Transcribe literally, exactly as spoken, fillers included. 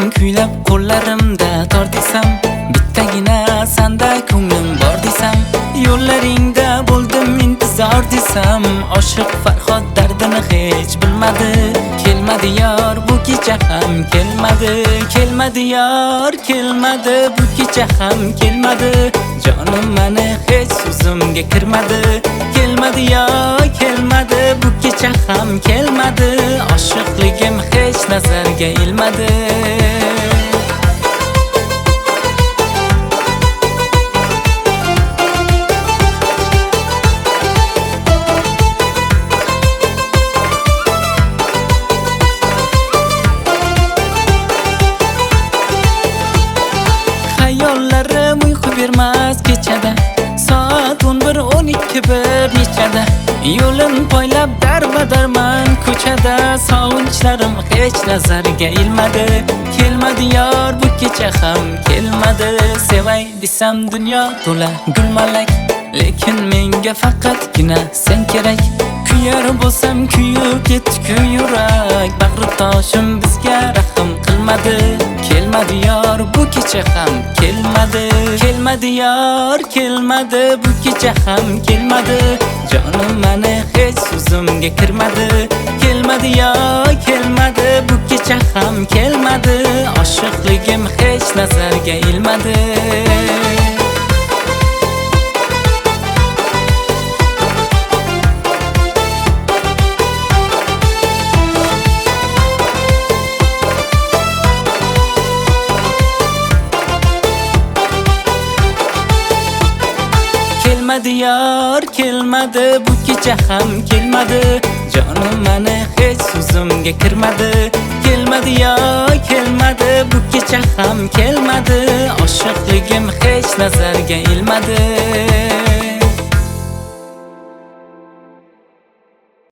kuylab qo'llarimda tor desam, bittagina sanda ko'nglim bor desam, yo'llaringda bo'ldim intizor desam, oshiq Farhod dardini hech bilmadi. Kelmadi yor bu kecha ham kelmadi, kelmadi yor kelmadi bu kecha ham kelmadi. Jonim mani hech so'zimga kirmadi. Kelmadi yor kelmadi bu kecha ham kelmadi. Oshiqligim hech nazarga ilmadi. Hayollarim uyqu bermas kechada, soat o'n bir o'n ikki bir nechada. Yo'lim poylab darma-darman ko'chada, sovunchlarim hech nazarga ilmadi. Kelmadi yor bu kecha ham kelmadi. Sevay desam dunyo to'la gulmalak, lekin menga faqatgina sen kerak. Kuyar bo'lsam kuyib ketdi yurak, bag'ri toshim bizga rahm qilmadi. Kelmadi yor bu kecha ham kelmadi. Kelmadi yor kelmadi bu kecha ham kelmadi. Jonim mani hech so'zimga kirmadi. Kelmadi yor kelmadi bu kecha ham kelmadi. Oshiqligim hech nazarga ilmadi. Kelmadi yor kelmadi bu kecha ham kelmadi. Jonim mani hech so'zimga kirmadi. Kelmadi yor kelmadi bu kecha ham kelmadi. Oshiqligim hech nazarga ilmadi.